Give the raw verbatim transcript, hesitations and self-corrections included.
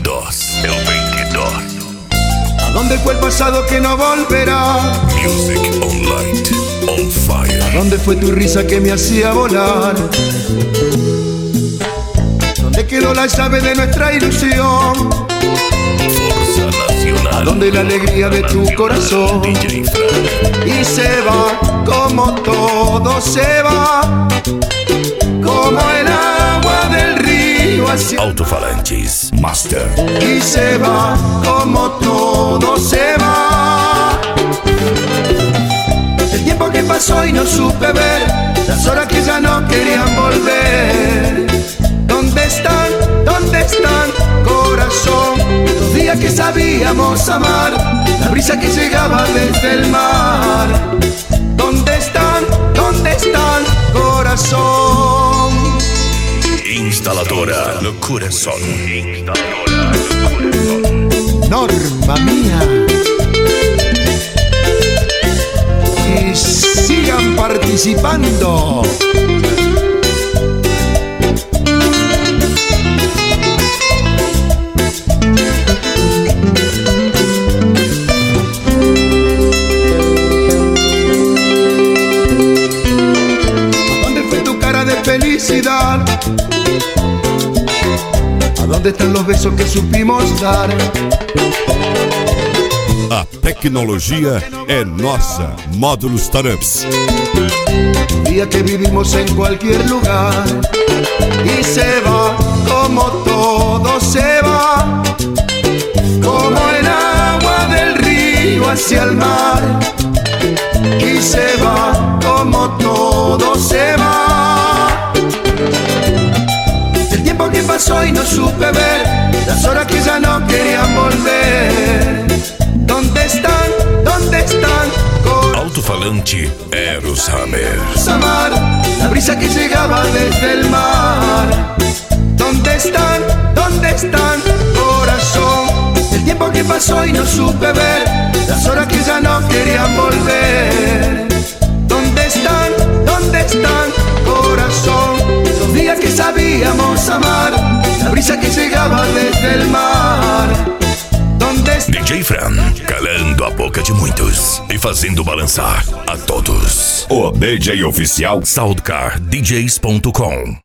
veintidós. El veintidós. ¿A dónde fue el pasado que no volverá? Music on light, on fire. ¿A dónde fue tu risa que me hacía volar? ¿Dónde quedó la llave de nuestra ilusión? Fuerza Nacional. ¿A dónde la alegría de tu corazón? D J Fran. Y se va como todo se va, como el agua del río hacia... Altofalantes Master. Y se va como todo se va. El tiempo que pasó y no supe ver, las horas que ya no querían volver. ¿Dónde están? ¿Dónde están, corazón? Los días que sabíamos amar, la brisa que llegaba desde el mar. ¿Dónde están? ¿Dónde están, corazón? Instaladora Le Corazón. Instaladora Le Corazón. Norma mía. Y sigan participando. Felicidad. ¿A dónde están los besos que supimos dar? A tecnologia é nossa. Módulos Startups. Un día que vivimos en cualquier lugar y se va como todo se va, como el agua del río hacia el mar. Y se va como todo se va. El tiempo que pasó y no supe ver, las horas que ya no querían volver. ¿Dónde están? ¿Dónde están? Altofalante Eros Hammer. Amar, la brisa que llegaba desde el mar. ¿Dónde están? ¿Dónde están, corazón? El tiempo que pasó y no supe ver, las horas que ya no querían volver. ¿Dónde están? ¿Dónde están, corazón? Los días que sabíamos amar, la brisa que llegaba desde el mar. ¿Dónde están? D J Fran, calando a boca de muitos e fazendo balançar a todos. O D J oficial Soundcar D Js ponto com.